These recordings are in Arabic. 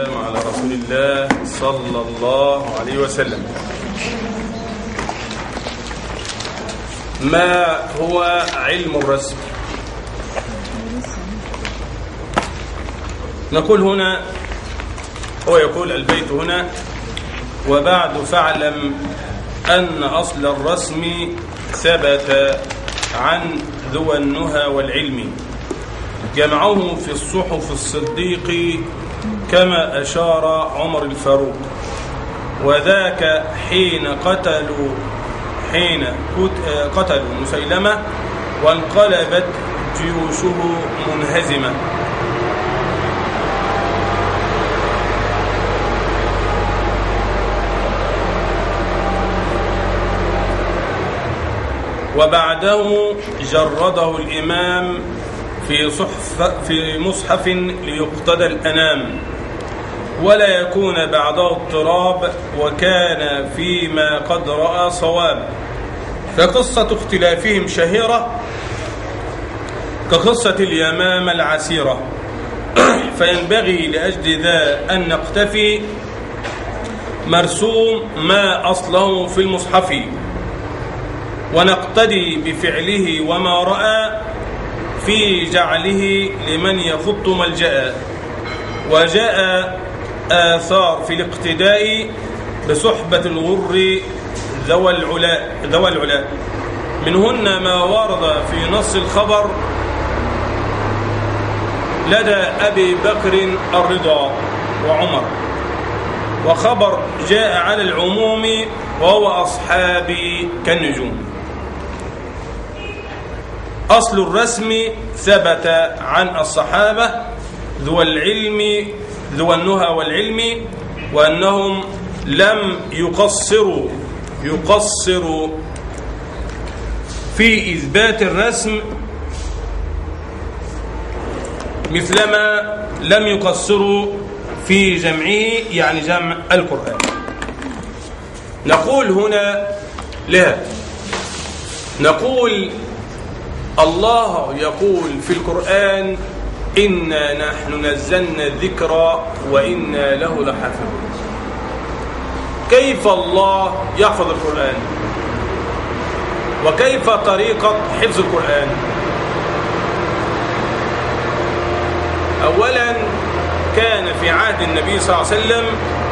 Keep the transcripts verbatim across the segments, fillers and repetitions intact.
على رسول الله صلى الله عليه وسلم. ما هو علم الرسم؟ نقول هنا، هو يقول البيت هنا: وبعد فاعلم أن أصل الرسم ثبت عن ذوى النهى والعلم، جمعه في الصحف الصديق كما أشار عمر الفاروق، وذاك حين قتلوا حين قتلوا مسيلمة وانقلبت جيوشه منهزمة. وبعده جرده الإمام في صحف في مصحف ليقتدى الأنام، ولا يكون بعده اضطراب، وكان فيما قد رأى صواب. فقصة اختلافهم شهيرة كقصة اليمامة العسيرة، فينبغي لأجل ذا أن نقتفي مرسوم ما أصله في المصحف، ونقتدي بفعله وما رأى في جعله لمن يخط ملجأ. وجاء آثار في الاقتداء بصحبة الغر ذوى العلاء ذوى العلاء منهن ما ورد في نص الخبر لدى أبي بكر الرضا وعمر، وخبر جاء على العموم وهو أصحابي كالنجوم. أصل الرسم ثبت عن الصحابة ذو العلم ذو النهى والعلم، وأنهم لم يقصروا يقصروا في إثبات الرسم مثلما لم يقصروا في جمعه، يعني جمع القرآن. نقول هنا لها نقول الله يقول في القرآن: إنا نحن نزلنا الذكر وإنا له لحافظون. كيف الله يحفظ القرآن؟ وكيف طريقة حفظ القرآن؟ أولا، كان في عهد النبي صلى الله عليه وسلم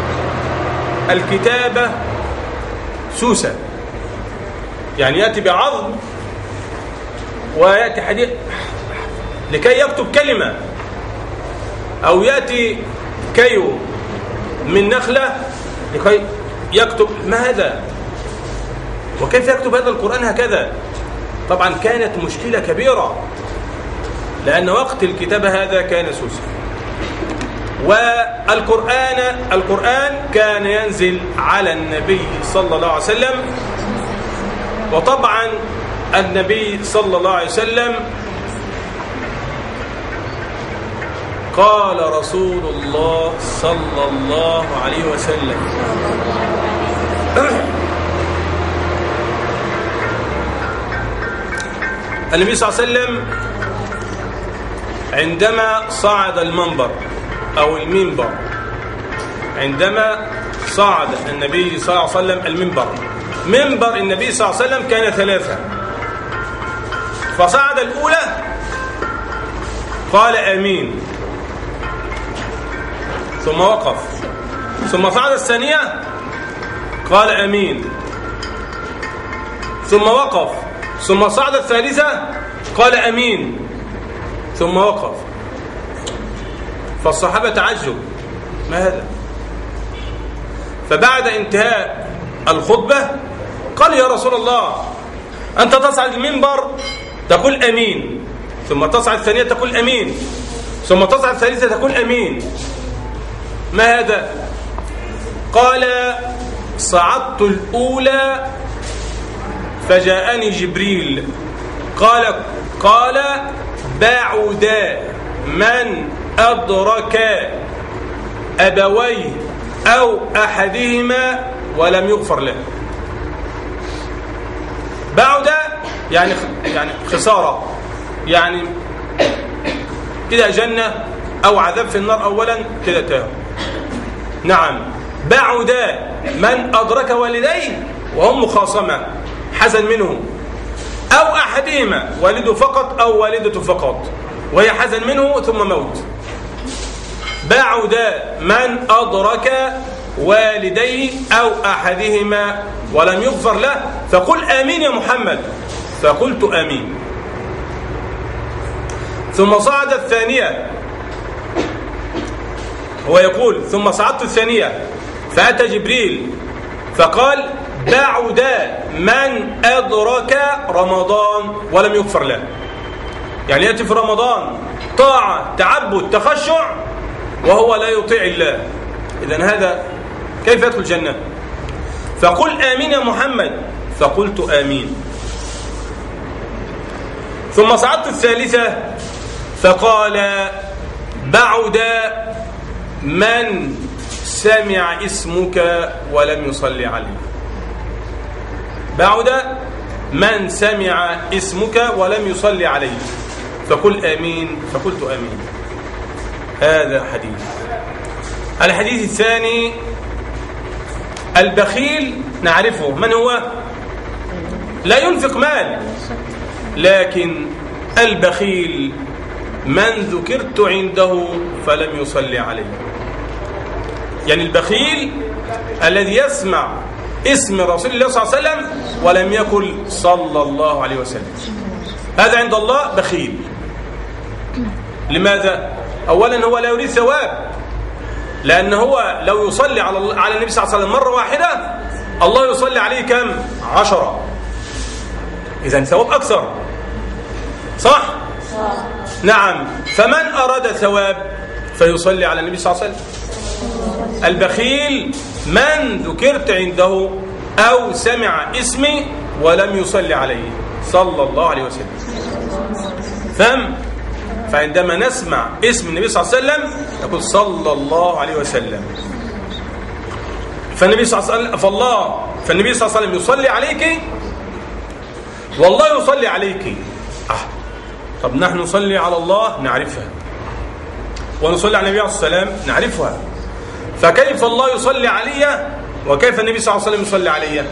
الكتابة سوسة، يعني يأتي بعظم ويأتي حديث لكي يكتب كلمة، أو يأتي كيو من نخلة لكي يكتب. ما هذا؟ وكيف يكتب هذا القرآن هكذا؟ طبعا كانت مشكلة كبيرة، لأن وقت الكتابة هذا كان سوسا. والقرآن القرآن كان ينزل على النبي صلى الله عليه وسلم، وطبعا النبي صلى الله عليه وسلم قال رسول الله صلى الله عليه وسلم: النبي صلى الله عليه وسلم عندما صعد المنبر أو المنبر عندما صعد النبي صلى الله عليه وسلم المنبر منبر النبي صلى الله عليه وسلم كان ثلاثة، فصعد الأولى قال آمين، ثم وقف، ثم صعد الثانية قال آمين، ثم وقف، ثم صعد الثالثة قال آمين، ثم وقف. فالصحابة تعجب: ما هذا؟ فبعد انتهاء الخطبة قال: يا رسول الله، أنت تصعد المنبر تقول أمين، ثم تصعد الثانية تقول أمين، ثم تصعد الثالثة تقول أمين، ما هذا؟ قال: صعدت الأولى فجاءني جبريل قال قال بعدا من أدرك أبويه أو أحدهما ولم يغفر له. بعدا يعني يعني خسارة، يعني كده جنة أو عذاب في النار أولا كده تاه. نعم بعد من أدرك والديه وهم مخاصمة حزن منه، أو أحدهما والده فقط أو والدته فقط وهي حزن منه ثم موت. بعد من أدرك والديه أو أحدهما ولم يغفر له فقل آمين يا محمد، فقلت آمين. ثم صعد الثانية، هو يقول ثم صعدت الثانية فأتى جبريل فقال بعد من أدرك رمضان ولم يغفر له، يعني يأتي في رمضان طاعة تعبد تخشع وهو لا يطيع الله، إذن هذا كيف يدخل الجنة؟ فقل آمين يا محمد، فقلت آمين. ثم صعدت الثالثة فقال بعد من سمع اسمك ولم يصلي عليه، بعد من سمع اسمك ولم يصلي عليه فقل آمين، فقلت آمين. هذا حديث. الحديث الثاني البخيل نعرفه من هو؟ لا ينفق مال، لكن البخيل من ذكرت عنده فلم يصلي عليه، يعني البخيل الذي يسمع اسم رسول الله صلى الله عليه وسلم ولم يقل صلى الله عليه وسلم، هذا عند الله بخيل. لماذا؟ أولا هو لا يريد ثواب، لأن هو لو يصلي على على النبي صلى الله عليه وسلم مرة واحدة الله يصلي عليه كم؟ عشرة، إذن ثواب أكثر، صح؟ نعم. فمن أراد ثواب فيصلي على النبي صلى الله عليه وسلم. البخيل من ذكرت عنده أو سمع اسمي ولم يصلي عليه صلى الله عليه وسلم. فهم؟ فعندما نسمع اسم النبي صلى الله عليه وسلم نقول صلى الله عليه وسلم، فالنبي صلى الله عليه وسلم فالله فالنبي صلى الله عليه وسلم يصلي عليك والله يصلي عليك. آه. طب نحن نصلي على الله نعرفها، ونصلي على النبي عليه الصلاة والسلام نعرفها، فكيف الله يصلي علي وكيف النبي صلى الله عليه وسلم يصلي علي؟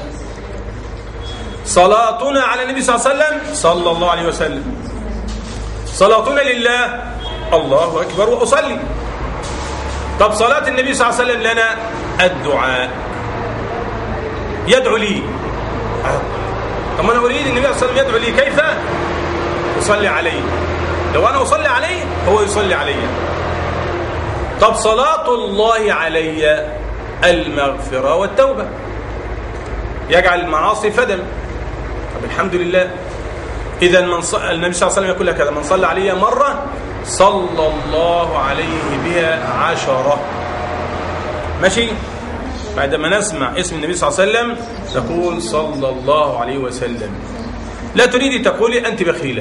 صلاتنا على النبي صلى الله عليه وسلم صلى الله عليه وسلم، صلاتنا لله الله أكبر وأصلي. طب صلاة النبي صلى الله عليه وسلم لنا الدعاء، يدعو لي. طب أنا أريد النبي صلى الله عليه وسلم يدعو لي، كيف؟ يصلي عليه، لو أنا أصلي عليه هو يصلي علي. طب صلاة الله علي المغفرة والتوبة، يجعل المعاصي فدم. طب الحمد لله. إذا من ص... النبي صلى الله عليه وسلم يقول لك هذا من صلى علي مرة صلى الله عليه بها عشرة. ماشي؟ بعدما نسمع اسم النبي صلى الله عليه وسلم تقول صلى الله عليه وسلم، لا تريدي تقولي أنت بخيلة.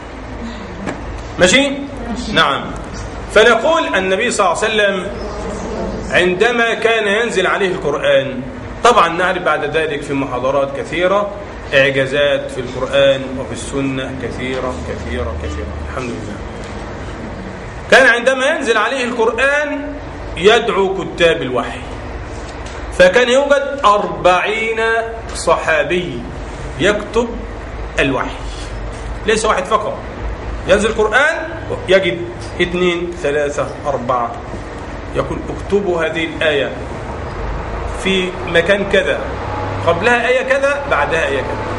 ماشي؟ نعم. فنقول النبي صلى الله عليه وسلم عندما كان ينزل عليه القرآن، طبعا نعرف بعد ذلك في محاضرات كثيرة إعجازات في القرآن وفي السنة كثيرة كثيرة كثيرة الحمد لله. كان عندما ينزل عليه القرآن يدعو كتاب الوحي، فكان يوجد أربعين صحابي يكتب الوحي، ليس واحد فقط. ينزل القرآن يجد اثنين ثلاثة أربعة يقول اكتبوا هذه الآية في مكان كذا، قبلها آية كذا، بعدها آية كذا.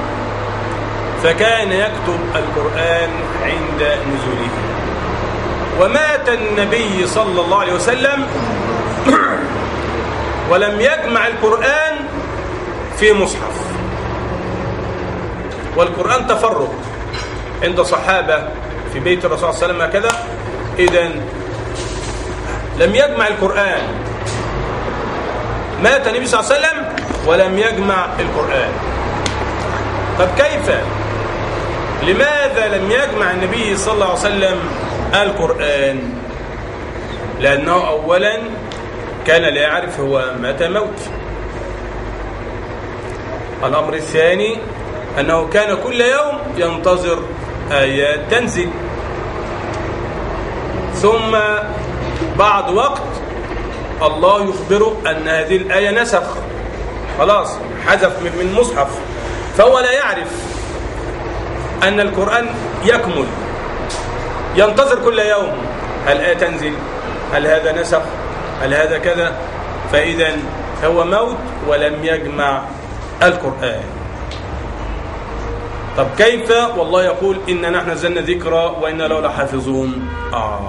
فكان يكتب القرآن عند نزوله. ومات النبي صلى الله عليه وسلم ولم يجمع القرآن في مصحف، والقرآن تفرق عند صحابة في بيت الرسول صلى الله عليه وسلم هكذا. إذن لم يجمع القرآن، مات النبي صلى الله عليه وسلم ولم يجمع القرآن. طب كيف؟ لماذا لم يجمع النبي صلى الله عليه وسلم القرآن؟ لأنه أولا كان لا يعرف هو متى موت. الأمر الثاني أنه كان كل يوم ينتظر آيات تنزل، ثم بعد وقت الله يخبره أن هذه الآية نسخ، خلاص حذف من مصحف، فهو لا يعرف أن القرآن يكمل، ينتظر كل يوم هل آية تنزل، هل هذا نسخ، هل هذا كذا، فإذا هو موت ولم يجمع القرآن. طب كيف؟ والله يقول إننا نحن نزلنا ذكرى وإنا له لحافظون. آه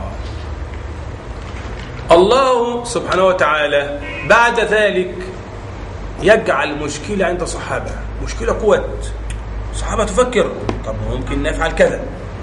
الله سبحانه وتعالى بعد ذلك يجعل مشكلة عند صحابة، مشكلة قوة صحابة تفكر طب ممكن نفعل كذا،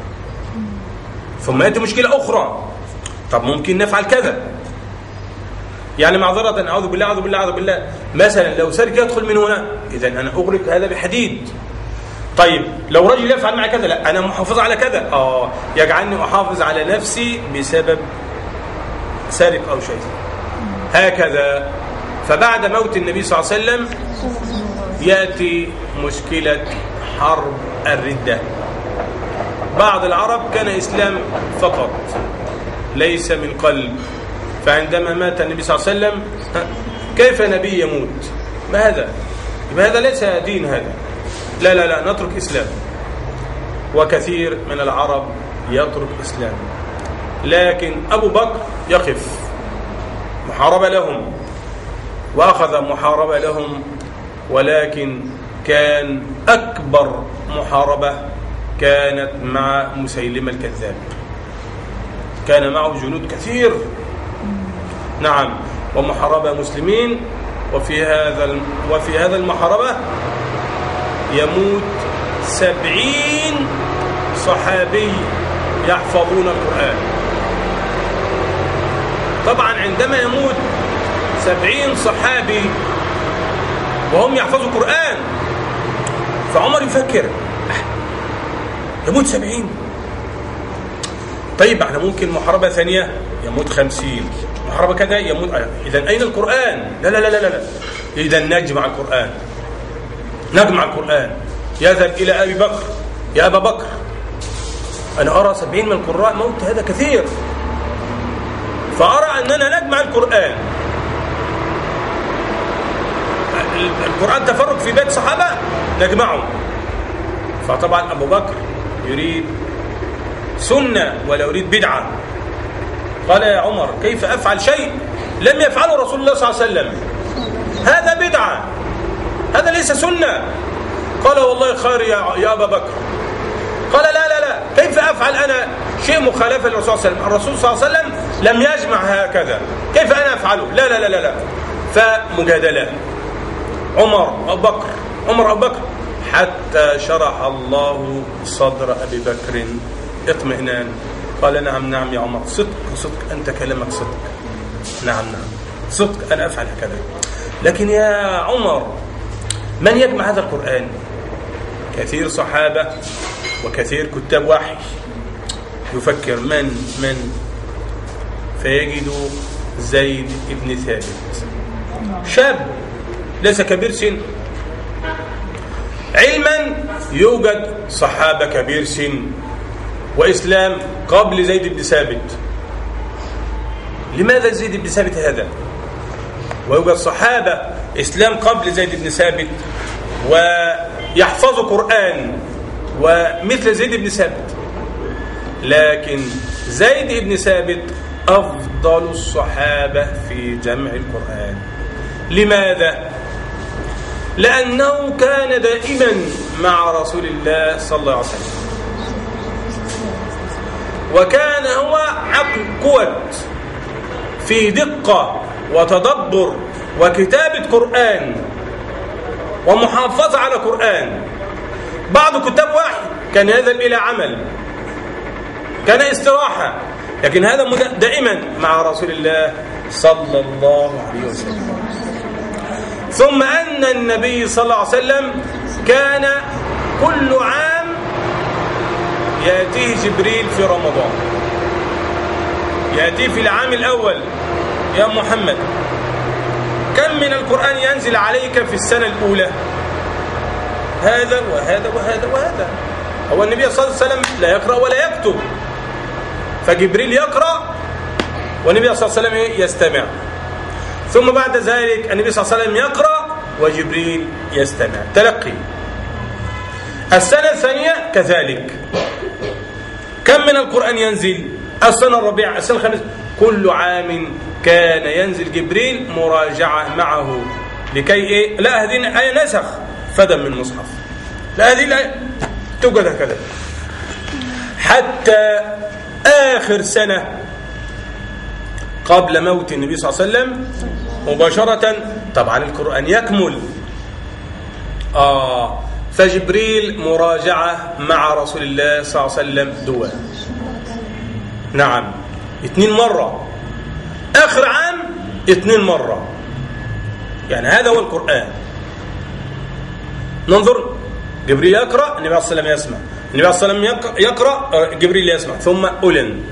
ثم يأتي مشكلة أخرى طب ممكن نفعل كذا. يعني معذرة أعوذ بالله أعوذ بالله أعوذ بالله، مثلا لو سرق يدخل من هنا، إذا أنا أغرق هذا بحديد. طيب لو رجل يفعل معي كذا، لا أنا محافظ على كذا، آه يجعلني أحافظ على نفسي بسبب سارق أو شيء هكذا. فبعد موت النبي صلى الله عليه وسلم يأتي مشكلة حرب الردة. بعض العرب كان إسلام فقط ليس من قلب، فعندما مات النبي صلى الله عليه وسلم كيف نبي يموت؟ ما هذا؟ يبقى هذا ليس دين، هذا لا لا لا نترك إسلام. وكثير من العرب يترك إسلام، لكن أبو بكر يقف محاربة لهم، وأخذ محاربة لهم، ولكن كان أكبر محاربة كانت مع مسيلمة الكذاب، كان معه جنود كثير، نعم، ومحاربة مسلمين. وفي هذا وفي هذا المحاربة يموت سبعين صحابي يحفظون القرآن. طبعا عندما يموت سبعين صحابي وهم يحفظوا القرآن، فعمر يفكر يموت سبعين، طيب احنا ممكن محاربة ثانية يموت خمسين، محاربة كذا يموت، إذن أين القرآن؟ لا لا لا لا لا، إذن نجمع القرآن، نجمع القرآن. يذهب إلى أبي بكر، يا أبا بكر أنا أرى سبعين من القراء موت، هذا كثير، فأرى أننا نجمع القرآن. القرآن تفرق في بيت صحابة نجمعه. فطبعا أبو بكر يريد سنة ولا يريد بدعة. قال يا عمر كيف أفعل شيء لم يفعله رسول الله صلى الله عليه وسلم؟ هذا بدعة، هذا ليس سنة. قال والله خير يا, يا أبا بكر. قال لا لا لا، كيف أفعل أنا شيء مخالفة للرسول صلى الله عليه وسلم؟ الرسول صلى الله عليه وسلم لم يجمع هكذا، كيف أنا أفعله؟ لا لا لا لا لا. فمجادلة عمر أبو بكر عمر أبو بكر حتى شرح الله صدر أبي بكر اطمئنان. قال نعم نعم يا عمر، صدق صدق، أنت كلامك صدق، نعم نعم صدق، أنا أفعل هكذا. لكن يا عمر من يجمع هذا القرآن؟ كثير صحابة وكثير كتاب وحي. يفكر من من فيجد زيد بن ثابت، شاب ليس كبير سن، علما يوجد صحابة كبير سن وإسلام قبل زيد بن ثابت. لماذا زيد بن ثابت هذا؟ ويوجد صحابة إسلام قبل زيد بن ثابت ويحفظوا قرآن ومثل زيد بن ثابت، لكن زيد بن ثابت أفضل الصحابة في جمع القرآن. لماذا؟ لأنه كان دائما مع رسول الله صلى الله عليه وسلم، وكان هو عقل قوة في دقة وتدبر وكتابة قرآن ومحافظة على قرآن. بعض كتاب وحي كان يذهب إلى عمل، كان استراحة، لكن هذا دائما مع رسول الله صلى الله عليه وسلم. ثم أن النبي صلى الله عليه وسلم كان كل عام يأتيه جبريل في رمضان، يأتيه في العام الأول يا محمد كم من القرآن ينزل عليك في السنة الأولى؟ هذا وهذا وهذا وهذا. هو النبي صلى الله عليه وسلم لا يقرأ ولا يكتب، فجبريل يقرأ والنبي صلى الله عليه وسلم يستمع. ثم بعد ذلك النبي صلى الله عليه وسلم يقرأ وجبريل يستمع. تلقي. السنة الثانية كذلك. كم من القرآن ينزل؟ السنة الرابعة، السنة الخامسة، كل عام كان ينزل جبريل مراجعة معه لكي إيه؟ لا هذه آية نسخ فدى من مصحف، لا هذه الآية توجد هكذا حتى آخر سنة قبل موت النبي صلى الله عليه وسلم مباشرة. طبعا القرآن يكمل آه فجبريل مراجعة مع رسول الله صلى الله عليه وسلم دول. نعم اثنين مرة. آخر عام اثنين مرة. يعني هذا هو القرآن. ننظر، جبريل يقرأ، النبي صلى الله عليه وسلم يسمع، النبي صلى الله عليه وسلم يقرأ، جبريل يسمع، ثم أولن.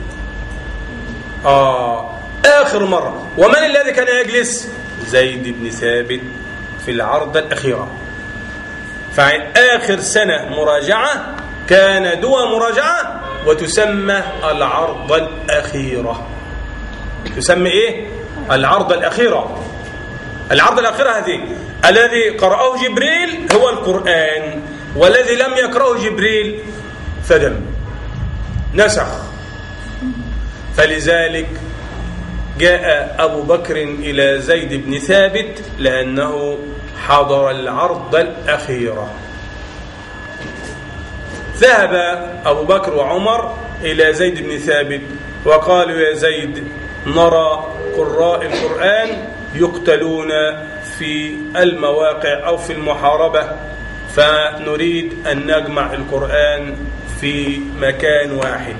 آه آخر مرة. ومن الذي كان يجلس؟ زيد بن ثابت في العرضة الأخيرة. فآخر سنة مراجعة كان دوا مراجعة وتسمى العرضة الأخيرة. تسمى إيه؟ العرضة الأخيرة. العرضة الأخيرة هذه الذي قرأه جبريل هو القرآن، والذي لم يقرأه جبريل فدم نسخ. فلذلك جاء أبو بكر إلى زيد بن ثابت لأنه حضر العرضة الأخيرة. ذهب أبو بكر وعمر إلى زيد بن ثابت وقالوا يا زيد نرى قراء القرآن يقتلون في المواقع أو في المحاربة، فنريد أن نجمع القرآن في مكان واحد.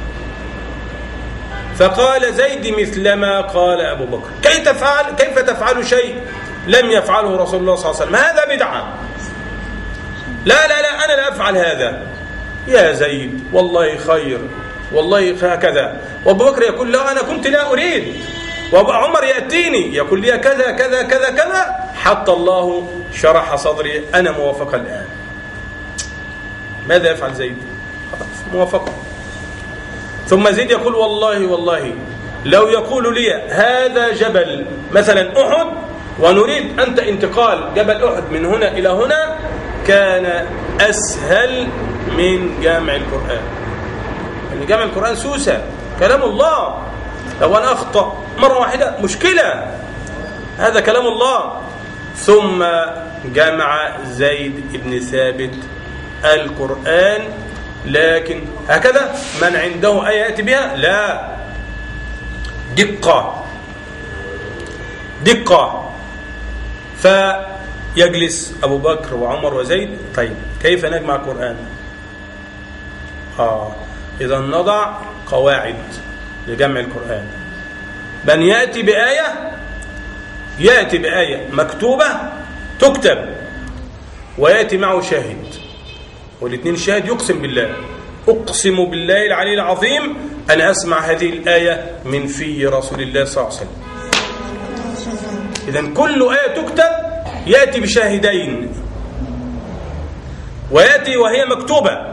فقال زيد مثلما قال أبو بكر. كيف تفعل كيف تفعل شيء لم يفعله رسول الله صلى الله عليه وسلم؟ هذا بدعة. لا لا لا أنا لا أفعل هذا يا زيد، والله خير، والله هكذا. وأبو بكر يقول لا أنا كنت لا أريد، وأبو عمر يأتيني يقول لي كذا كذا كذا كذا، حتى الله شرح صدري أنا موافق الآن. ماذا يفعل زيد؟ موافقة. ثم زيد يقول والله والله لو يقول لي هذا جبل مثلا أحد ونريد أنت انتقال جبل أحد من هنا إلى هنا كان أسهل من جامع القرآن. يعني جامع القرآن سوسة كلام الله، لو أنا أخطأ مرة واحدة مشكلة، هذا كلام الله. ثم جمع زيد بن ثابت القرآن، لكن هكذا من عنده آية يأتي بها؟ لا، دقة دقة. فيجلس أبو بكر وعمر وزيد، طيب كيف نجمع القرآن؟ آه إذا نضع قواعد لجمع القرآن. من يأتي بآية يأتي بآية مكتوبة تكتب ويأتي معه شاهد، والاثنين شاهد يقسم بالله، أقسم بالله العلي العظيم أنا أسمع هذه الآية من في رسول الله صلى الله عليه وسلم. إذن كل آية تكتب يأتي بشاهدين، ويأتي وهي مكتوبة.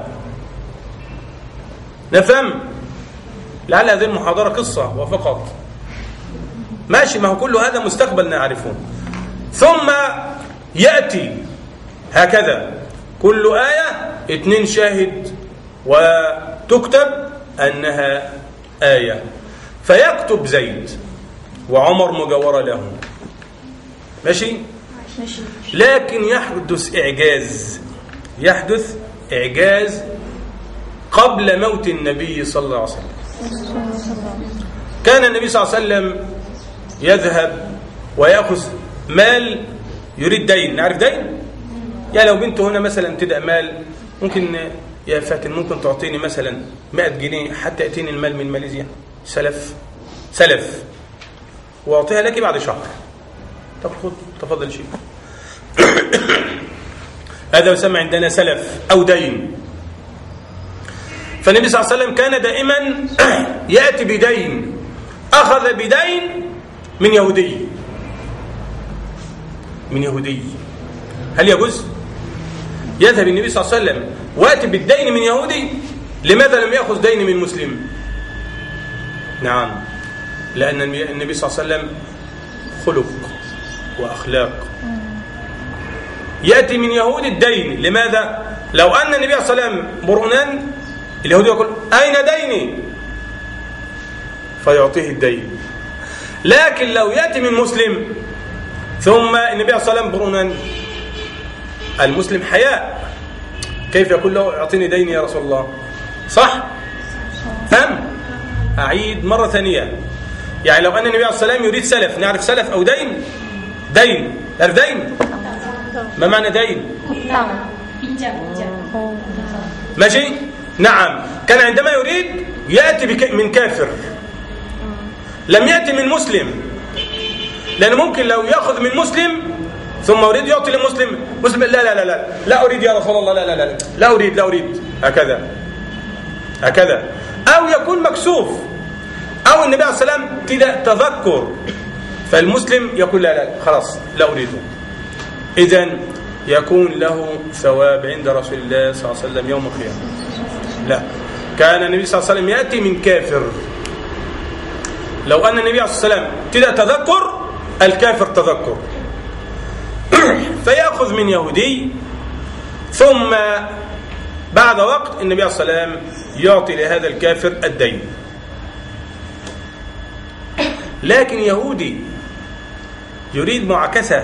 نفهم؟ لعل هذه المحاضرة قصة وفقط، ماشي، ما هو كل هذا مستقبل نعرفه. ثم يأتي هكذا كل آية اثنين شاهد وتكتب أنها آية، فيكتب زيد وعمر مجاورة له، ماشي؟ لكن يحدث إعجاز، يحدث إعجاز قبل موت النبي صلى الله عليه وسلم. كان النبي صلى الله عليه وسلم يذهب ويأخذ مال، يريد دين، نعرف دين؟ يعني لو بنته هنا مثلا تدأ مال، ممكن يا فاتن ممكن تعطيني مثلا مئة جنيه حتى يأتيني المال من ماليزيا، سلف سلف، وأعطيها لك بعد شهر. طب خذ تفضل شيء. هذا يسمى عندنا سلف أو دين. فالنبي صلى الله عليه وسلم كان دائما يأتي بدين، أخذ بدين من يهودي من يهودي هل يجوز؟ يذهب النبي صلى الله عليه وسلم ويأتي بالدين من يهودي، لماذا لم يأخذ دين من مسلم؟ نعم، لأن النبي صلى الله عليه وسلم خلق وأخلاق. يأتي من يهود الدين. لماذا؟ لو أن النبي صلى الله عليه وسلم برهنان، اليهود يقول أين ديني؟ فيعطيه الدين. لكن لو يأتي من مسلم ثم النبي صلى الله عليه وسلم برهنان، المسلم حياء، كيف يقول له اعطيني ديني يا رسول الله؟ صح؟ أم أعيد مرة ثانية. يعني لو أن النبي عليه الصلاة والسلام يريد سلف، نعرف سلف أو دين؟ دين، تعرف دين؟ ما معنى دين؟ ماشي؟ نعم. كان عندما يريد يأتي بك من كافر، لم يأتي من مسلم، لأن ممكن لو يأخذ من مسلم ثم أريد يعطي لمسلم، مسلم لا لا لا لا لا أريد يا رسول الله، لا لا لا لا أريد لا أريد هكذا هكذا. أو يكون مكسوف، أو النبي عليه الصلاة والسلام تذكر، فالمسلم يقول لا لا خلاص لا أريده. إذن يكون له ثواب عند رسول الله صلى الله عليه وسلم يوم القيامة. لا، كان النبي صلى الله عليه وسلم يأتي من كافر. لو أن النبي عليه الصلاة والسلام ابتدأ تذكر، الكافر تذكر، فيأخذ من يهودي، ثم بعد وقت النبي عليه الصلاة والسلام يعطي لهذا الكافر الدين. لكن يهودي يريد معاكسة،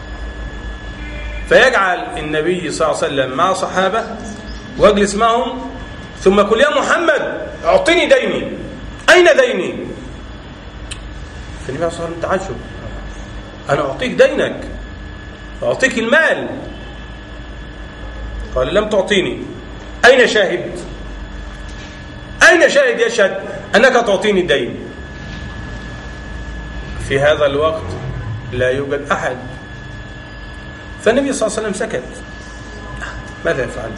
فيجعل النبي صلى الله عليه وسلم مع صحابة واجلس معهم، ثم يقول يا محمد اعطني ديني، أين ديني؟ فالنبي صلى الله عليه وسلم تعجب، أنا أعطيك دينك، أعطيك المال. قال لم تعطيني، أين شاهد؟ أين شاهد يشهد أنك تعطيني الدين؟ في هذا الوقت لا يوجد أحد. فالنبي صلى الله عليه وسلم سكت، ماذا يفعل؟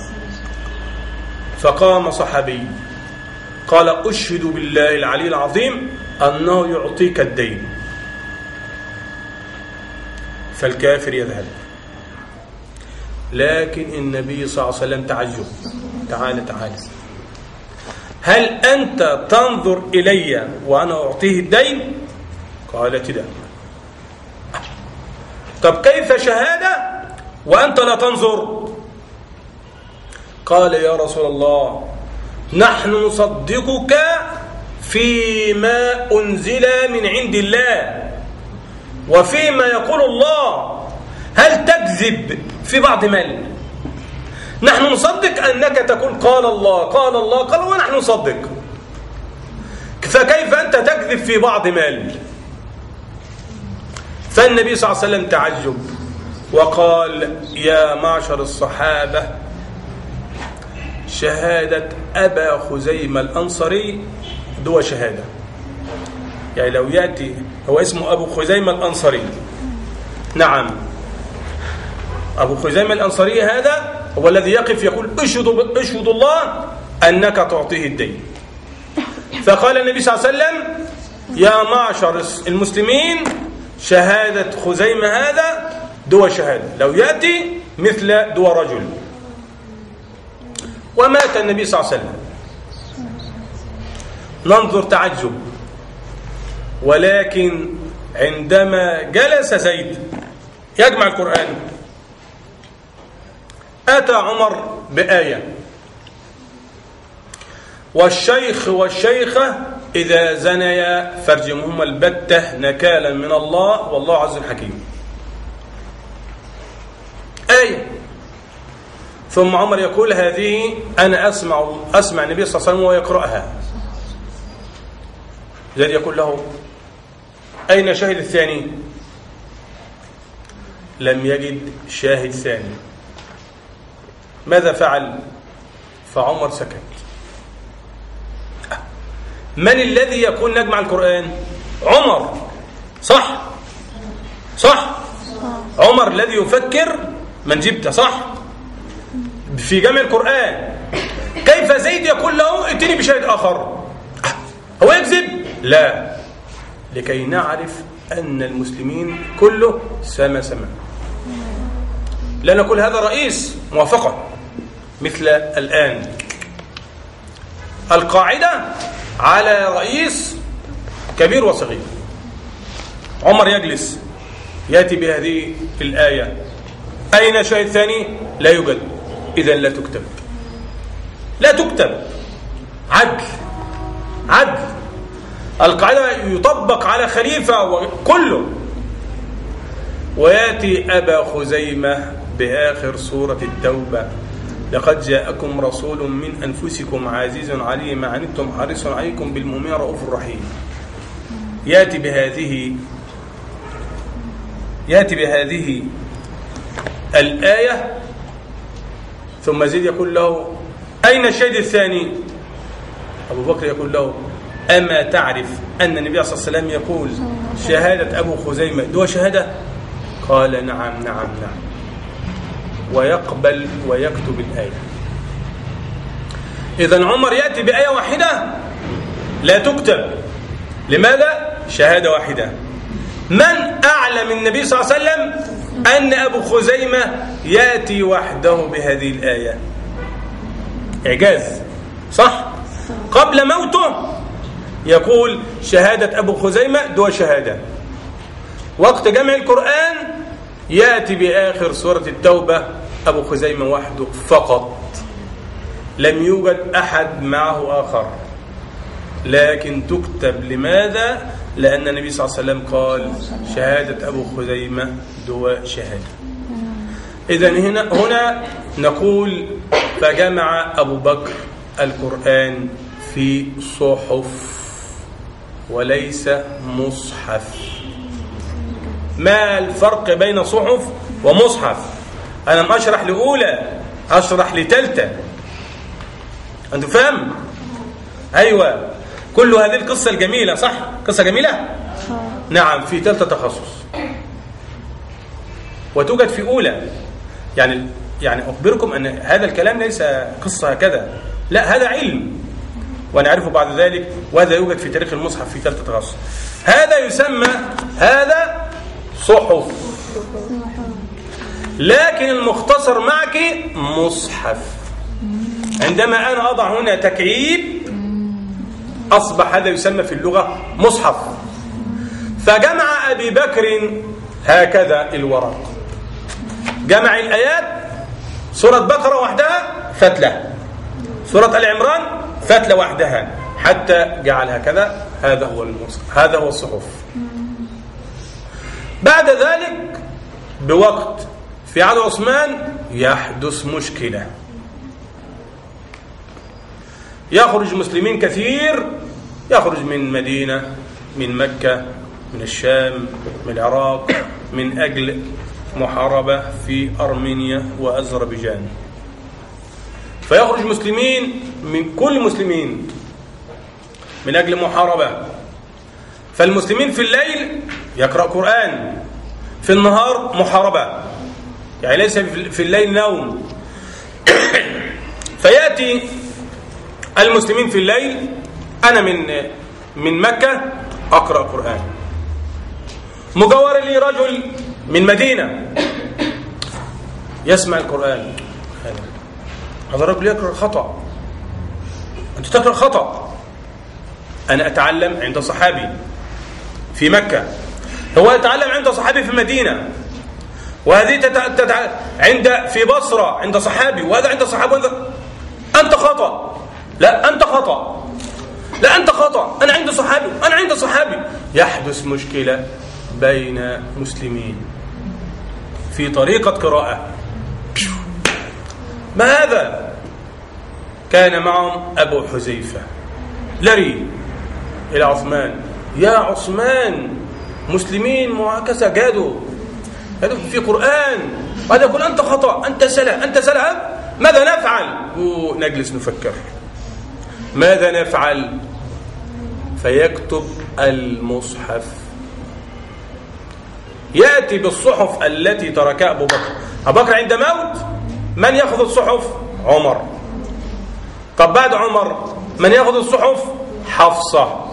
فقام صحابي قال أشهد بالله العلي العظيم أنه يعطيك الدين. فالكافر يذهب. لكن النبي صلى الله عليه وسلم تعجب، تعال تعال، هل أنت تنظر إلي وأنا أعطيه الدين؟ قالت لا. طب كيف شهادة وأنت لا تنظر؟ قال يا رسول الله نحن نصدقك فيما أنزل من عند الله وفيما يقول الله، هل تكذب في بعض مال؟ نحن نصدق أنك تقول قال الله قال الله قال، ونحن نصدق، فكيف أنت تكذب في بعض مال؟ فالنبي صلى الله عليه وسلم تعجب وقال يا معشر الصحابة، شهادة أبا خزيمة الأنصاري دو شهادة. يعني لو يأتي هو اسمه أبو خزيمة الأنصاري، نعم، أبو خزيمة الأنصاري هذا هو الذي يقف يقول اشهد اشهد الله أنك تعطيه الدين. فقال النبي صلى الله عليه وسلم يا معشر المسلمين، شهادة خزيمة هذا دو شهادة، لو يأتي مثل دو رجل. ومات النبي صلى الله عليه وسلم. ننظر تعجب. ولكن عندما جلس زيد يجمع القرآن، أتى عمر بآية والشيخ والشيخة إذا زنيا فارجمهما البتة نكالا من الله والله عز حكيم. آية. ثم عمر يقول هذه أنا أسمع أسمع النبي صلى الله عليه وسلم ويقرأها. زيد يقول له أين شاهد الثاني؟ لم يجد شاهد ثاني. ماذا فعل؟ فعمر سكت. من الذي يكون نجمع القرآن؟ عمر، صح صح عمر الذي يفكر من جبته، صح، في جمع القرآن. كيف زيد يقول له ائتني بشاهد آخر؟ هو يكذب؟ لا، لكي نعرف أن المسلمين كله سما سما، لا نقول هذا رئيس موافقة مثل الآن. القاعدة على رئيس كبير وصغير. عمر يجلس يأتي بهذه الآية، أين الشاهد الثاني؟ لا يوجد، إذن لا تكتب، لا تكتب. عدل عدل، القاعدة يطبق على خليفة وكله. ويأتي أبا خزيمة بآخر سورة التوبة: لقد جاءكم رسول من أنفسكم عزيز عليه ما عنتم حريص عليكم بالمؤمنين رؤوف رحيم. يأتي بهذه يأتي بهذه الآية، ثم زيد يقول له: أين الشهيد الثاني؟ أبو بكر يقول له: أما تعرف أن النبي صلى الله عليه وسلم يقول شهادة أبو خزيمة دو شهادة؟ قال: نعم نعم نعم. ويقبل ويكتب الآية. إذن عمر يأتي بآية واحدة لا تكتب. لماذا؟ شهادة واحدة. من أعلم النبي صلى الله عليه وسلم أن أبو خزيمة يأتي وحده بهذه الآية؟ إعجاز، صح؟ قبل موته يقول شهادة أبو خزيمة دو شهادة. وقت جمع القرآن يأتي بآخر سورة التوبة أبو خزيمة وحده فقط، لم يوجد أحد معه آخر، لكن تكتب. لماذا؟ لأن النبي صلى الله عليه وسلم قال شهادة أبو خزيمة دو شهادة. إذن هنا, هنا نقول فجمع أبو بكر القرآن في صحف وليس مصحف. ما الفرق بين صحف ومصحف؟ أنا ما أشرح لأولى، أشرح لتالتة. أنتم فهم؟ أيوة، كل هذه القصة الجميلة، صح؟ قصة جميلة؟ نعم، في تالتة تخصص وتوجد في أولى. يعني يعني أخبركم أن هذا الكلام ليس قصة هكذا، لا، هذا علم ونعرفه بعد ذلك، وهذا يوجد في تاريخ المصحف في ثالثة تخصص. هذا يسمى هذا صحف، لكن المختصر معك مصحف. عندما أنا أضع هنا تكعيب أصبح هذا يسمى في اللغة مصحف. فجمع أبي بكر هكذا الورق، جمع الآيات، سورة بقرة وحدها فتلة، سورة آل عمران فتلة وحدها، حتى جعل هكذا. هذا هو المصحف، هذا هو الصحف. بعد ذلك بوقت في عهد عثمان يحدث مشكلة، يخرج مسلمين كثير، يخرج من مدينة، من مكة، من الشام، من العراق، من أجل محاربة في أرمينيا وأذربيجان. فيخرج مسلمين من كل مسلمين من أجل محاربة. فالمسلمين في الليل يقرأ قرآن، في النهار محاربة، يعني ليس في الليل نوم. فيأتي المسلمين في الليل، أنا من من مكة أقرأ قرآن، مجاور لي رجل من مدينة يسمع القرآن، هذا الرجل يقرأ خطأ، أنت تقرأ خطأ. أنا أتعلم عند صحابي في مكة، هو يتعلم عند صحابي في مدينة، وهذه تتع... عند في بصرة عند صحابي، وهذا عند صحابي، وهذا أنت خطأ، لا أنت خطأ، لا أنت خطأ، أنا عند صحابي، أنا عند صحابي. يحدث مشكلة بين مسلمين في طريقة قراءة. ما هذا؟ كان معهم أبو حذيفة، لري إلى عثمان: يا عثمان، مسلمين معاكسة جادوا هذا في قرآن، هذا يقول أنت خطأ، أنت سلة، أنت سلة، ماذا نفعل؟ نجلس نفكر ماذا نفعل. فيكتب المصحف، يأتي بالصحف التي تركها أبو بكر. أبو بكر عند موت من يأخذ الصحف؟ عمر. طب بعد عمر من يأخذ الصحف؟ حفصة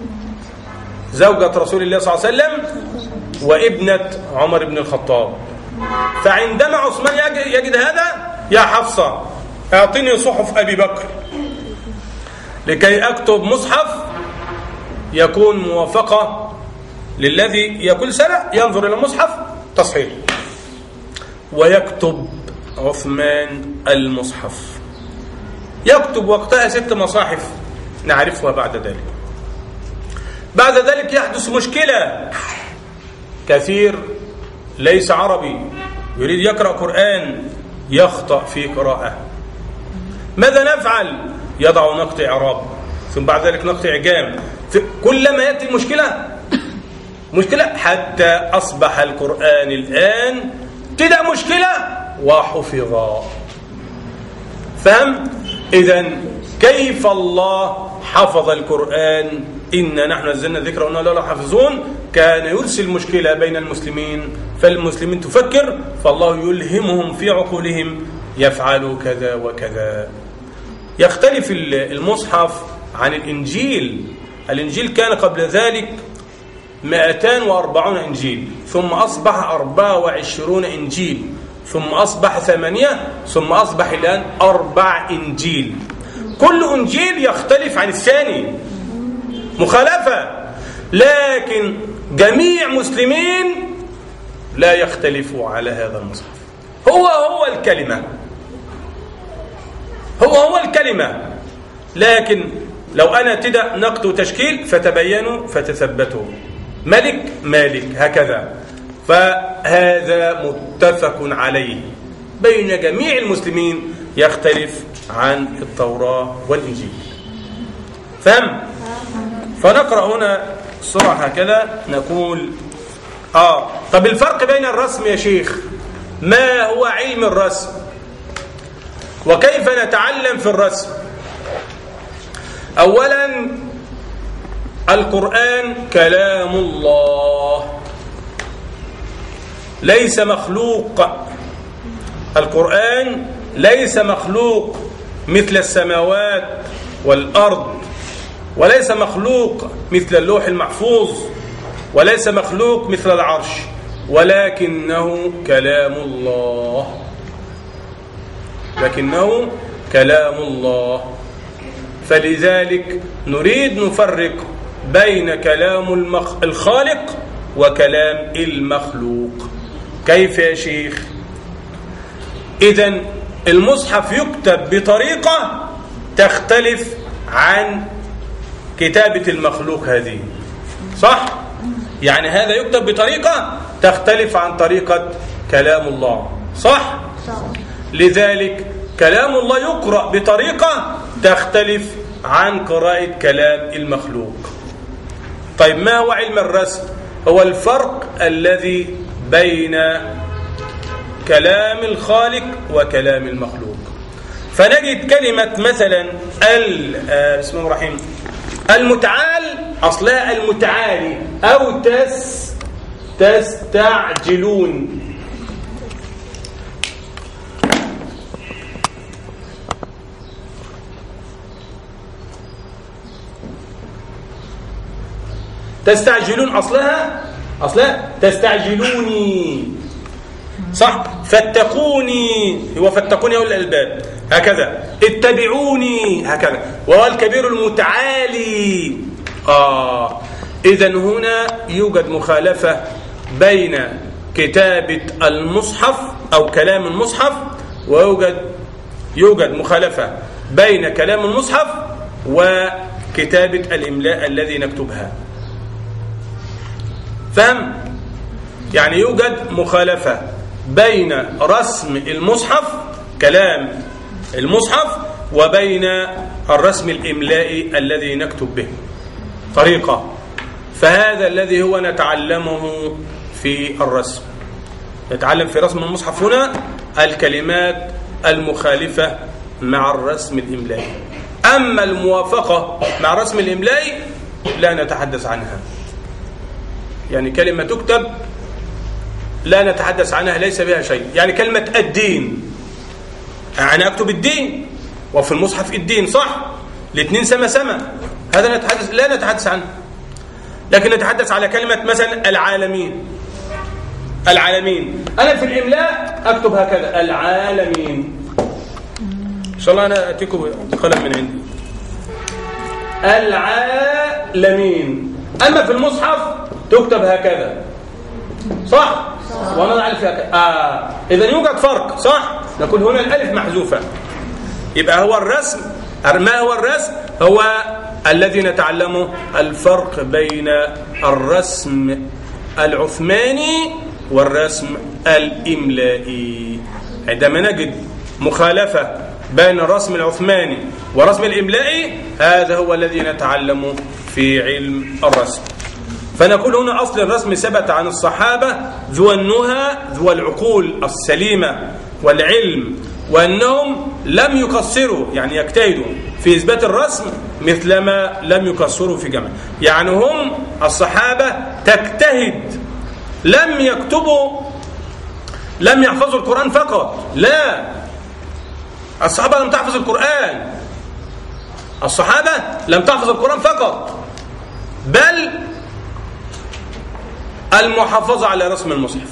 زوجة رسول الله صلى الله عليه وسلم وابنة عمر بن الخطاب. فعندما عثمان يجد هذا: يا حفصة اعطني صحف أبي بكر لكي أكتب مصحف يكون موافقة للذي يقول سنة ينظر إلى المصحف تصحيح. ويكتب عثمان المصحف، يكتب وقتها ست مصاحف نعرفها بعد ذلك. بعد ذلك يحدث مشكلة، كثير ليس عربي يريد يقرأ قرآن يخطأ في قراءة. ماذا نفعل؟ يضع نقط إعراب، ثم بعد ذلك نقط إعجام، كلما يأتي مشكلة مشكلة حتى أصبح القرآن الآن تدع مشكلة وحفظا. فهم؟ إذن كيف الله حفظ القرآن؟ إنا نحن نزلنا الذكر وإنا له لحافظون. كان يرسل مشكلة بين المسلمين، فالمسلمين تفكر، فالله يلهمهم في عقولهم يفعلوا كذا وكذا. يختلف المصحف عن الإنجيل. الإنجيل كان قبل ذلك مئتان وأربعون إنجيل، ثم أصبح أربعة وعشرون إنجيل، ثم أصبح ثمانية، ثم أصبح الآن أربع إنجيل. كل إنجيل يختلف عن الثاني، مخالفة، لكن جميع مسلمين لا يختلفوا على هذا المصحف. هو هو الكلمة، هو هو الكلمة، لكن لو أنا تدأ نقد وتشكيل فتبينوا فتثبتوا، ملك مالك هكذا. فهذا متفق عليه بين جميع المسلمين، يختلف عن التوراة والإنجيل. فهم؟ فنقرأ هنا السورة هكذا، نقول آه طب الفرق بين الرسم يا شيخ، ما هو علم الرسم وكيف نتعلم في الرسم؟ أولا القرآن كلام الله ليس مخلوق. القرآن ليس مخلوق مثل السماوات والأرض، وليس مخلوق مثل اللوح المحفوظ، وليس مخلوق مثل العرش، ولكنه كلام الله، لكنه كلام الله. فلذلك نريد نفرق بين كلام المخ... الخالق وكلام المخلوق. كيف يا شيخ؟ إذن المصحف يكتب بطريقة تختلف عن كتابة المخلوق هذه، صح؟ يعني هذا يكتب بطريقة تختلف عن طريقة كلام الله، صح؟ لذلك كلام الله يقرأ بطريقة تختلف عن قراءة كلام المخلوق. طيب ما هو علم الرسم؟ هو الفرق الذي بين كلام الخالق وكلام المخلوق. فنجد كلمة مثلا ال بسم الله الرحمن الرحيم المتعال أصلها المتعالي أو تس تستعجلون. تستعجلون أصلها أصلها تستعجلوني، صح؟ فاتقوني هو فاتقوني أولي الألباب هكذا، اتبعوني هكذا، وهو الكبير المتعالي. آه إذن هنا يوجد مخالفة بين كتابة المصحف أو كلام المصحف، ويوجد يوجد مخالفة بين كلام المصحف وكتابة الإملاء الذي نكتبها. فهم؟ يعني يوجد مخالفة بين رسم المصحف كلام المصحف وبين الرسم الإملائي الذي نكتب به طريقة. فهذا الذي هو نتعلمه في الرسم. نتعلم في رسم المصحف هنا الكلمات المخالفة مع الرسم الإملائي. أما الموافقة مع الرسم الإملائي لا نتحدث عنها، يعني كلمة تكتب لا نتحدث عنها، ليس بها شيء. يعني كلمة الدين، أنا أكتب الدين وفي المصحف الدين، صح؟ الاثنين سما سما، هذا نتحدث لا نتحدث عنه. لكن نتحدث على كلمة مثلا العالمين. العالمين أنا في الإملاء أكتب هكذا العالمين. إن شاء الله أنا أتيكم قلم من عندي العالمين. أما في المصحف تكتب هكذا، صح؟ ونضع الألف هكذا. آه. إذا يوجد فرق، صح؟ نقول هنا الألف محذوفة. يبقى هو الرسم، ما هو الرسم؟ هو الذي نتعلمه الفرق بين الرسم العثماني والرسم الإملائي. عندما نجد مخالفة بين الرسم العثماني والرسم الإملائي، هذا هو الذي نتعلم في علم الرسم. فنقول هنا أصل الرسم ثبت عن الصحابة ذو النهى ذو العقول السليمة والعلم، وأنهم لم يقصروا يعني يجتهدوا في إثبات الرسم مثلما لم يقصروا في جمع. يعني هم الصحابة تجتهد، لم يكتبوا لم يحفظوا القرآن فقط، لا، الصحابة لم تحفظ القرآن، الصحابة لم تحفظ القرآن فقط، بل المحافظة على رسم المصحف،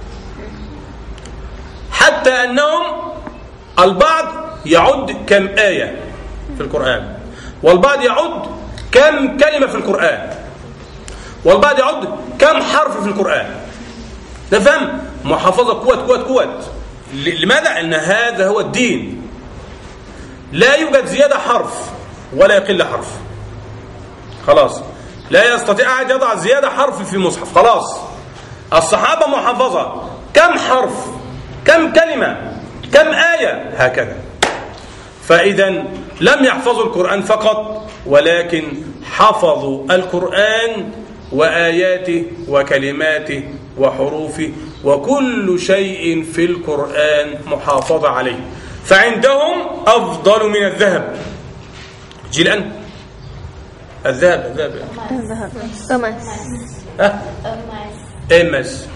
حتى أنهم البعض يعد كم آية في القرآن، والبعض يعد كم كلمة في القرآن، والبعض يعد كم حرف في القرآن. نفهم؟ محافظة قوة قوة قوة. لماذا؟ أن هذا هو الدين، لا يوجد زيادة حرف ولا يقل حرف. خلاص، لا يستطيع أحد يضع زيادة حرف في مصحف. خلاص، الصحابة محافظة كم حرف، كم كلمة، كم آية، هكذا. فإذا لم يحفظوا القرآن فقط، ولكن حفظوا القرآن وآياته وكلماته وحروفه وكل شيء في القرآن محافظة عليه. فعندهم أفضل من الذهب. جيلان الذهب الذهب الذهب أمس ها أمس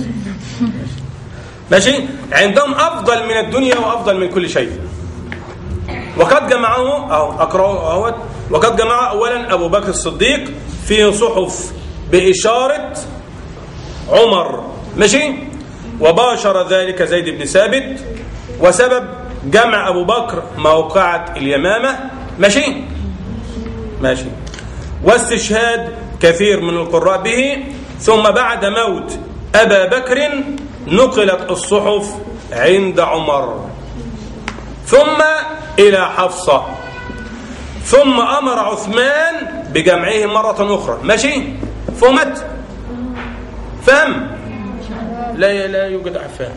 ماشي. عندهم أفضل من الدنيا وأفضل من كل شيء. وقد جمعه أو أقرأه أهوت وقد جمع أولا أبو بكر الصديق في صحف بإشارة عمر، ماشي، وباشر ذلك زيد بن ثابت، وسبب جمع أبو بكر موقعة اليمامة، ماشي ماشي، واستشهاد كثير من القراء به. ثم بعد موت أبا بكر نقلت الصحف عند عمر، ثم إلى حفصة، ثم أمر عثمان بجمعه مرة أخرى، ماشي. فهمت؟ فهم؟ لا لا يوجد أحد فهم.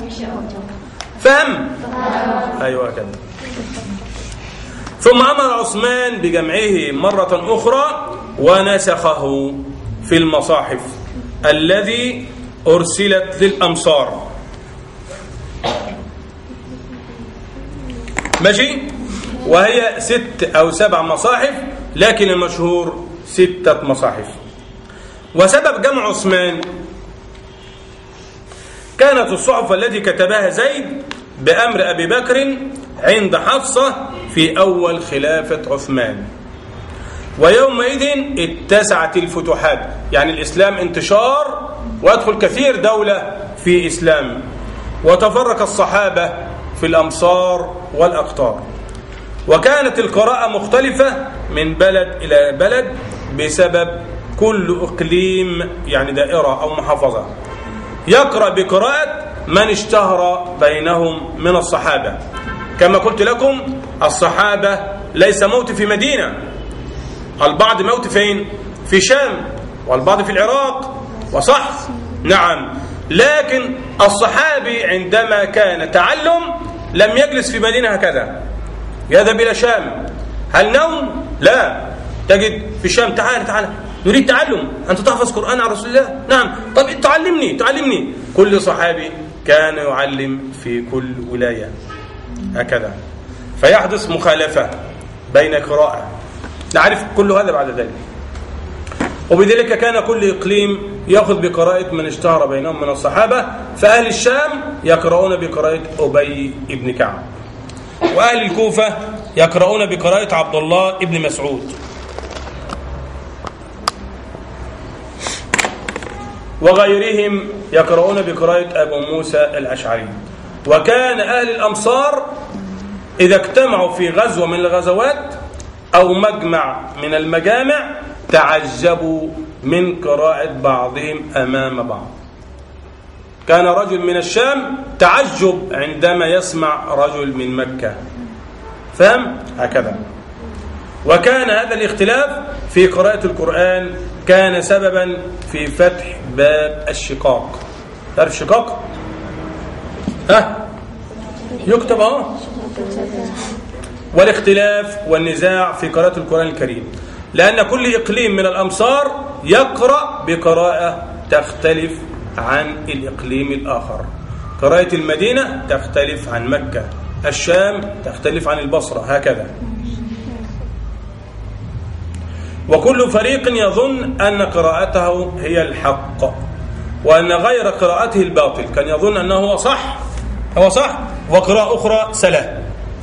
فهم؟ أيوة كده. ثم أمر عثمان بجمعه مرة أخرى ونسخه في المصاحف الذي أرسلت للأمصار، ماشي، وهي ست أو سبع مصاحف، لكن المشهور ستة مصاحف. وسبب جمع عثمان كانت الصحف التي كتبها زيد بأمر أبي بكر عند حفصة في أول خلافة عثمان، ويومئذ اتسعت الفتوحات، يعني الإسلام انتشار ويدخل كثير دولة في إسلام، وتفرق الصحابة في الأمصار والأقطار، وكانت القراءة مختلفة من بلد إلى بلد بسبب كل إقليم يعني دائرة أو محافظة يقرأ بقراءة من اشتهر بينهم من الصحابة. كما قلت لكم الصحابة ليس موت في مدينة، البعض موت فين؟ في شام، والبعض في العراق، وصح؟ نعم. لكن الصحابي عندما كان تعلم لم يجلس في مدينة هكذا، يذهب إلى شام. هل نوم؟ لا، تجد في الشام تعال تعال نريد تعلم، أنت تحفظ قرآن عن رسول الله؟ نعم. طب تعلمني تعلمني. كل صحابي كان يعلم في كل ولاية هكذا، فيحدث مخالفة بين قراءة، نعرف كل هذا بعد ذلك. وبذلك كان كل إقليم يأخذ بقراءة من اشتهر بينهم من الصحابة، فأهل الشام يقرؤون بقراءة أبي بن كعب، وأهل الكوفة يقرؤون بقراءة عبد الله بن مسعود، وغيرهم يقرؤون بقراءة أبو موسى الأشعري. وكان أهل الأمصار إذا اجتمعوا في غزوة من الغزوات أو مجمع من المجامع تعجبوا من قراءة بعضهم أمام بعض. كان رجل من الشام تعجب عندما يسمع رجل من مكة، فهم هكذا. وكان هذا الاختلاف في قراءة القرآن كان سببا في فتح باب الشقاق. تعرف الشقاق؟ ها يكتب اهو. والاختلاف والنزاع في قراءة القرآن الكريم، لأن كل إقليم من الأمصار يقرأ بقراءة تختلف عن الإقليم الآخر. قراءة المدينة تختلف عن مكة، الشام تختلف عن البصرة، هكذا. وكل فريق يظن أن قراءته هي الحق وأن غير قراءته الباطل. كان يظن أنه هو صح هو صح وقراءة أخرى سلام.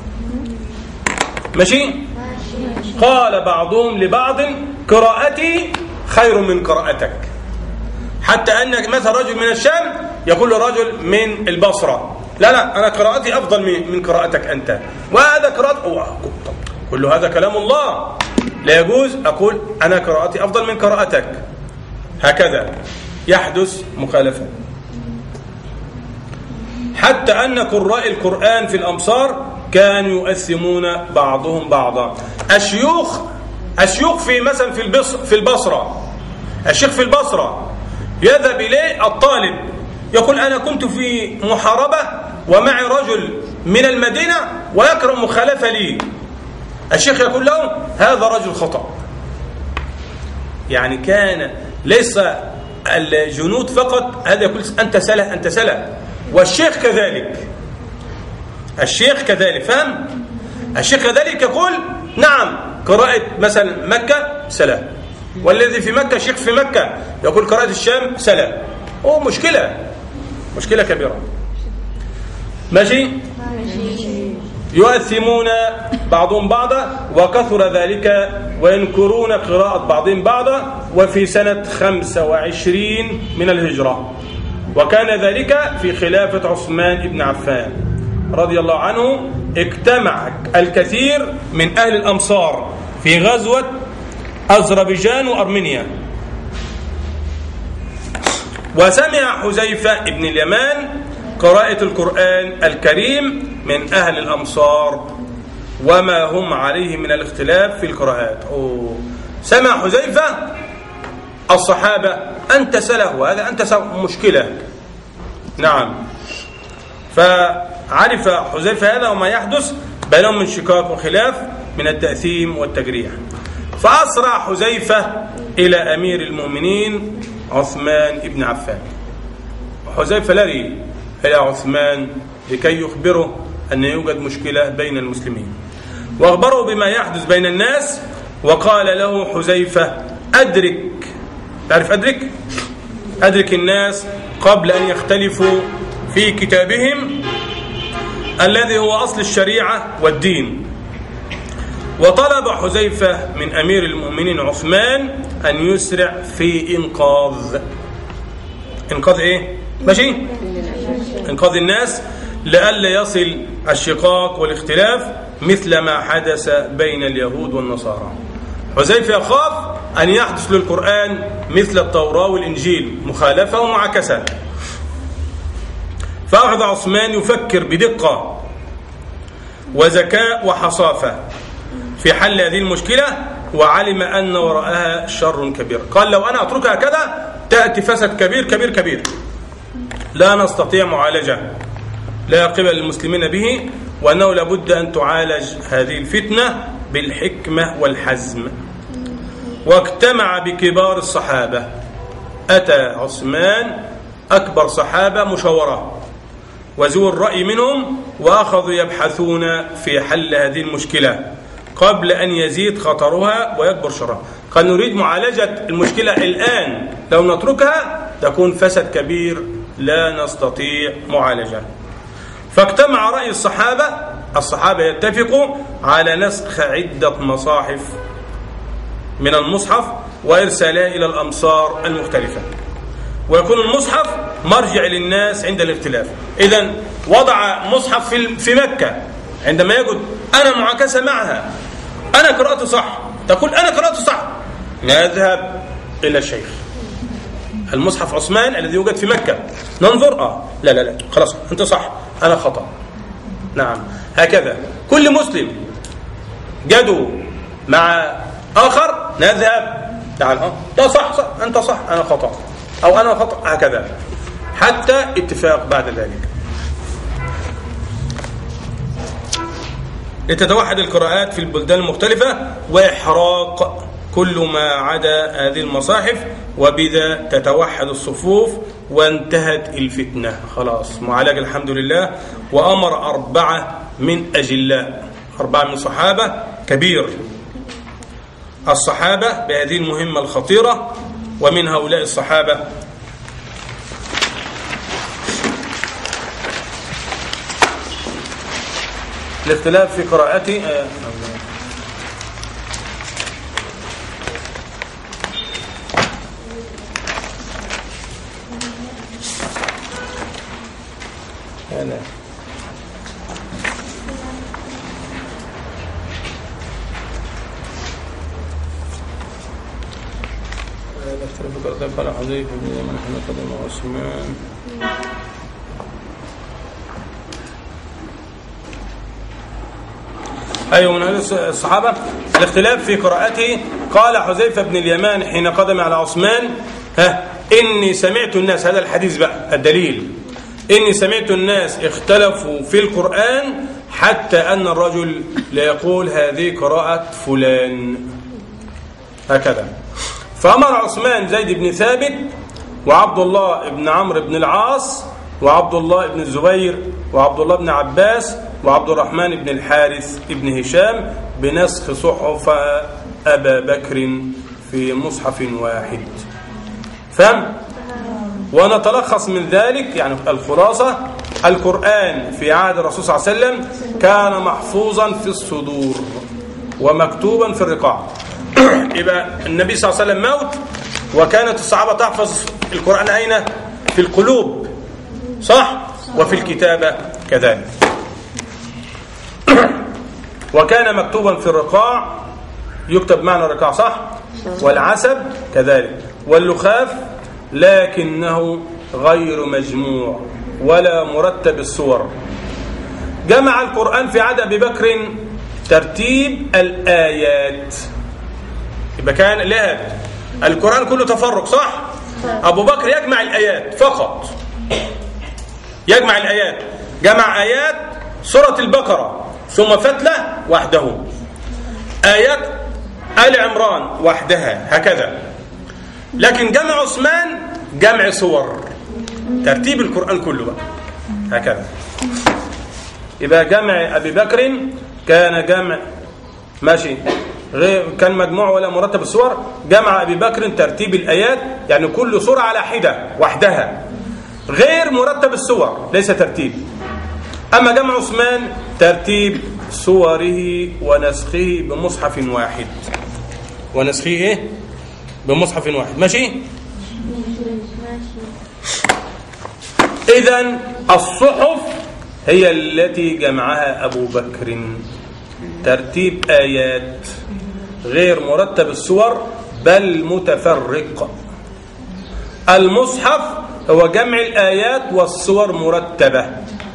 ماشي؟ قال بعضهم لبعض قراءتي خير من قراءتك، حتى أن مثلا رجل من الشام يقول رجل من البصرة لا لا أنا قراءتي أفضل من قراءتك أنت، وهذا قراءة. كل هذا كلام الله، لا يجوز أقول أنا قراءتي أفضل من قراءتك، هكذا يحدث مخالفة. حتى أن قراء القرآن في الأمصار كانوا يؤثمون بعضهم بعضا. الشيوخ الشيوخ في مثلا في البصرة في البصرة الشيخ في البصرة يذهب إليه الطالب يقول أنا كنت في محاربة ومعي رجل من المدينة ويكره مخالفة لي. الشيخ يقول له هذا رجل خطأ. يعني كان ليس الجنود فقط، هذا يقول أنت سلة أنت سلة، والشيخ كذلك الشيخ كذلك فهم. الشيخ كذلك يقول نعم قراءة مثلا مكة سلة، والذي في مكة شيخ في مكة يقول قراءة الشام سلة. أوه مشكلة مشكلة كبيرة. ماشي؟ يؤثمون بعضهم بعضا وكثر ذلك وينكرون قراءة بعضهم بعضا. وفي سنة خمسة وعشرين من الهجرة، وكان ذلك في خلافة عثمان بن عفان رضي الله عنه، اجتمع الكثير من أهل الأمصار في غزوة أذربيجان وأرمينيا، وسمع حذيفة بن اليمان قراءة القرآن الكريم من أهل الأمصار وما هم عليه من الاختلاف في القراءات. أوه. سمع حذيفة الصحابة أنت سله وهذا أنت سله، مشكلة. نعم. فعرف حذيفة هذا وما يحدث بينهم من شقاق وخلاف من التأثيم والتجريح. فأسرع حذيفة إلى أمير المؤمنين عثمان بن عفان. حذيفة لري إلى عثمان لكي يخبره أن يوجد مشكلة بين المسلمين، وأخبره بما يحدث بين الناس. وقال له حذيفة أدرك، تعرف أدرك؟ أدرك الناس قبل أن يختلفوا في كتابهم الذي هو أصل الشريعة والدين. وطلب حذيفة من أمير المؤمنين عثمان أن يسرع في إنقاذ إنقاذ إيه؟ ماشي؟ إنقاذ الناس لئلا يصل الشقاق والاختلاف مثل ما حدث بين اليهود والنصارى. حذيفة يخاف أن يحدث للقرآن مثل التوراة والإنجيل مخالفة ومعاكسة. فأخذ عثمان يفكر بدقة وذكاء وحصافة في حل هذه المشكلة، وعلم أن وراءها شر كبير. قال لو أنا أتركها كذا تأتي فساد كبير كبير كبير لا نستطيع معالجة لا قبل المسلمين به، وأنه لابد أن تعالج هذه الفتنة بالحكمة والحزم. واجتمع بكبار الصحابة. أتى عثمان أكبر صحابة مشاورة وذو الرأي منهم، وأخذوا يبحثون في حل هذه المشكلة قبل أن يزيد خطرها ويكبر شرها. قد نريد معالجة المشكلة الآن، لو نتركها تكون فساد كبير لا نستطيع معالجة. فاجتمع رأي الصحابة الصحابة يتفقوا على نسخ عدة مصاحف من المصحف وإرسالها إلى الأمصار المختلفة، ويكون المصحف مرجع للناس عند الاختلاف. إذن وضع مصحف في مكة، عندما يجد أنا معاكسة معها، أنا قرأت صح، تقول أنا قرأت صح، نذهب إلى الشيخ. المصحف عثمان الذي يوجد في مكة ننظر آه لا لا لا خلاص أنت صح أنا خطأ. نعم هكذا كل مسلم جدوا مع آخر نذهب تعال اه لا صح صح أنت صح أنا خطأ أو أنا خطأ هكذا حتى اتفاق بعد ذلك. لتتوحد القراءات في البلدان المختلفة وإحراق كل ما عدا هذه المصاحف، وبذا تتوحد الصفوف وانتهت الفتنة. خلاص معالج الحمد لله. وأمر أربعة من أجلاء، أربعة من صحابة كبير الصحابة بهذه المهمة الخطيرة. ومن هؤلاء الصحابة الاختلاف في قراءته آه أنا الاختلاف في قراءته قال حذيفة بن اليمان حين قدم عثمان. أيوة من هذه الصحابة الاختلاف في قراءته. قال حذيفة بن اليمان حين قدم على عثمان ها إني سمعت الناس، هذا الحديث بقى الدليل، إني سمعت الناس اختلفوا في القرآن حتى أن الرجل لا يقول هذه قراءة فلان هكذا. فأمر عثمان زيد بن ثابت وعبد الله بن عمرو بن العاص وعبد الله بن الزبير وعبد الله بن عباس وعبد الرحمن بن الحارث بن هشام بنسخ صحف أبا بكر في مصحف واحد. فهم؟ ونتلخص من ذلك يعني الخلاصة القرآن في عهد الرسول صلى الله عليه وسلم كان محفوظا في الصدور ومكتوبا في الرقاع. يبقى النبي صلى الله عليه وسلم موت وكانت الصحابة تحفظ القرآن أين؟ في القلوب صح؟ وفي الكتابة كذلك. وكان مكتوبا في الرقاع يكتب معنى الرقاع صح؟ والعسب كذلك واللخاف، لكنه غير مجموع ولا مرتب الصور. جمع القرآن في عهد أبي بكر ترتيب الآيات. يبقى كان لها القرآن كله تفرق صح؟ أبو بكر يجمع الآيات فقط، يجمع الآيات، جمع آيات سورة البقرة ثم فتلة وحده، آيات آل عمران وحدها هكذا. لكن جمع عثمان جمع صور، ترتيب القرآن كله بقى هكذا. يبقى جمع أبي بكر كان جمع ماشي غير كان مجموع ولا مرتب الصور. جمع أبي بكر ترتيب الآيات يعني كل سورة على حدة وحدها غير مرتب الصور ليس ترتيب. أما جمع عثمان ترتيب صوره ونسخه بمصحف واحد، ونسخه إيه؟ بمصحف واحد ماشي. إذن الصحف هي التي جمعها أبو بكر، ترتيب آيات غير مرتب الصور بل متفرق. المصحف هو جمع الآيات والصور مرتبة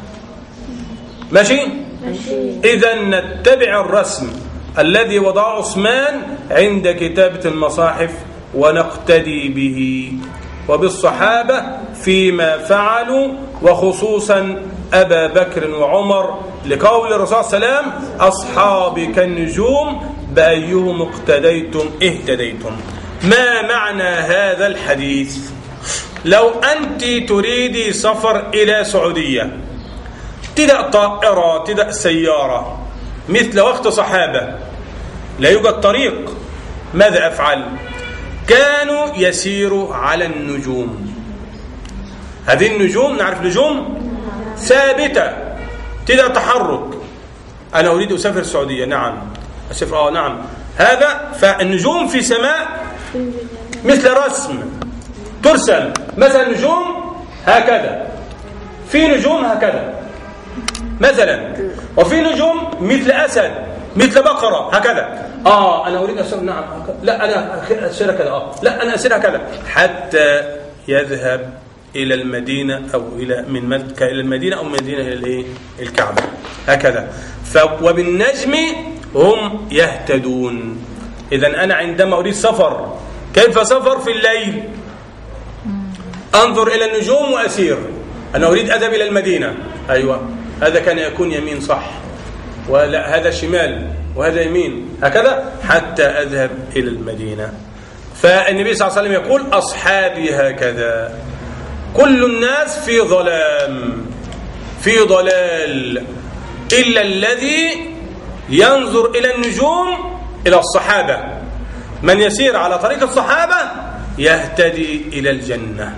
ماشي. إذن نتبع الرسم الذي وضعه عثمان عند كتابة المصاحف ونقتدي به وبالصحابة فيما فعلوا، وخصوصا أبا بكر وعمر لقول الرسول صلى الله عليه وسلم أصحابي كالنجوم بأيهم اقتديتم اهتديتم. ما معنى هذا الحديث؟ لو أنت تريدي سفر إلى سعودية، تدأ طائرة تدأ سيارة مثل وقت صحابة لا يوجد طريق، ماذا أفعل؟ كانوا يسيروا على النجوم. هذه النجوم نعرف نجوم ثابتة تدأ تحرك. أنا أريد أسافر السعودية، نعم أسافر آه نعم هذا. فالنجوم في سماء مثل رسم ترسل، مثلا نجوم هكذا، في نجوم هكذا مثلا، وفي نجوم مثل أسد مثل بقرة هكذا. اه انا اريد اسير، نعم، لا انا اسير كذا، اه لا انا اسيرها كذا، حتى يذهب الى المدينه او الى من مكه الى المدينه او من المدينه الى الايه؟ الكعبه، هكذا. ف وبالنجم هم يهتدون. اذا انا عندما اريد سفر، كيف سفر في الليل؟ انظر الى النجوم واسير. انا اريد اذهب الى المدينه، ايوه هذا كان يكون يمين صح، ولا هذا شمال وهذا يمين، هكذا حتى أذهب إلى المدينة. فالنبي صلى الله عليه وسلم يقول أصحابي هكذا، كل الناس في ظلام في ضلال إلا الذي ينظر إلى النجوم إلى الصحابة. من يسير على طريق الصحابة يهتدي إلى الجنة.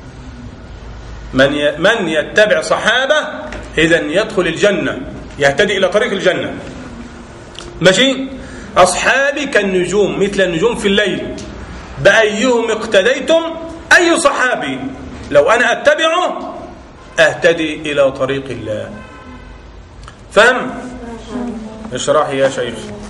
من ي... من يتبع صحابة إذن يدخل الجنة، يهتدي إلى طريق الجنة. ماشي. أصحابي كالنجوم، مثل النجوم في الليل، بأيهم اقتديتم، أي صحابي لو أنا أتبعه أهتدي إلى طريق الله. فهم؟ اشرح يا شيخ.